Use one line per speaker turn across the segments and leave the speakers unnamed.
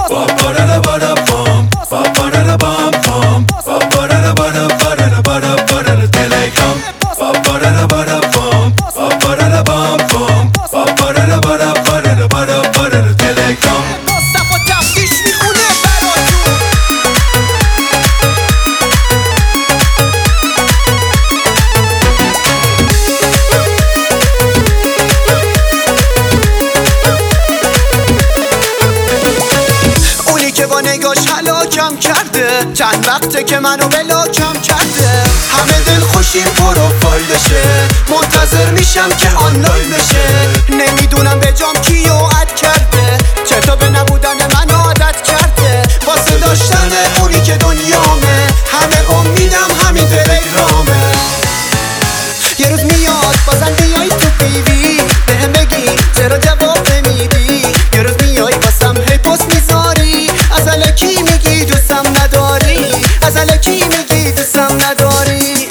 نگاش هلاکم کرده، چند وقته که منو بلاکم کرده. همه دل خوشیم پروفایلشه، منتظر میشم که آنلاین بشه. نمیدونم به جام کیو اد کرده، چطور به نبودن من عادت کرده. واسه داشتن اونی که دنیامه، همه امیدم همین تلگرامه. یه روز میاد بازم بیای تو پیوی، بهم بگی چرا جواب نمیدی. یه روز میای واسم هی پست میذاری، از الکی میگی دوستم نداری، از الکی میگی دوستم نداری.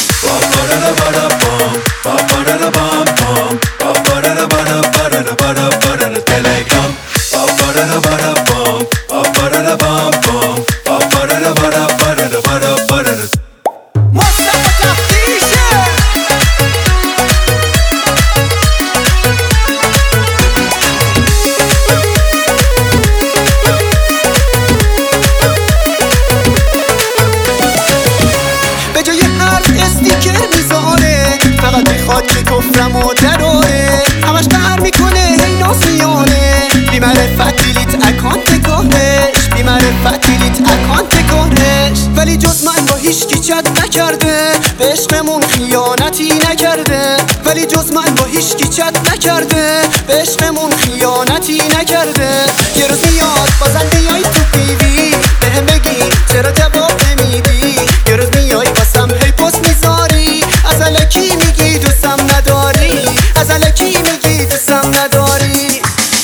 فقط میخواد که کفرم و دراره، همش قهر میکنه هی ناسیانه. بی‌معرفت دیلیت اکانت کارش، بی‌معرفت دیلیت اکانت کارش. ولی جز من با هیچکی چت نکرده، به عشقمون خیانتی نکرده. ولی جز من با هیچکی چت نکرده، به عشقمون خیانتی نکرده. یه روز میاد بازم بیای تو پیوی، بهم بگی چرا جواب نمیدی. یه روز میای واسم هی پست میذاری، از الکی میگی دوستم نداری، از الکی میگی دوستم نداری.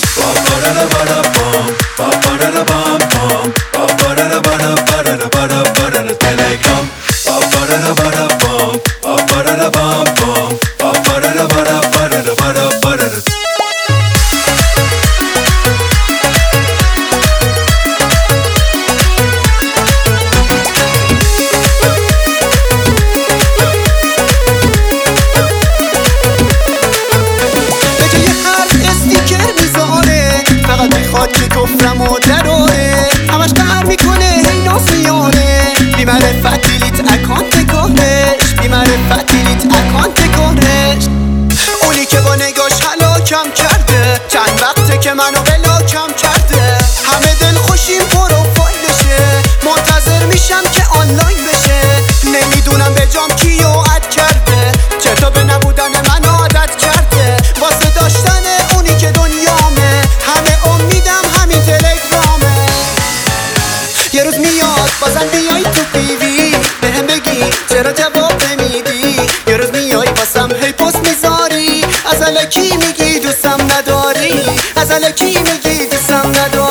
که کفرم و دراره، همش قهر میکنه هی ناسیانه. بی‌معرفت دیلیت اکانت کارش، بی‌معرفت دیلیت اکانت کارش. اونی که با نگاش هلاکم کرده، چند وقته که منو بلاکم کرده. همه دل خوشیم پروفایلشه، منتظر میشم که آنلاین بشه. نمیدونم به جام کیو اد کرده، چطور به نبودن من عادت کرده. واسه داشتن اونی که دنیامه، همه امیدم همین تلگرامه. یه روز میاد بازم بیای تو پیوی، بهم بگی چرا جواب نمیدی. یه روز میای واسم هی پست میذاری، از الکی میگی دوستم نداری، از الکی میگی دوستم نداری.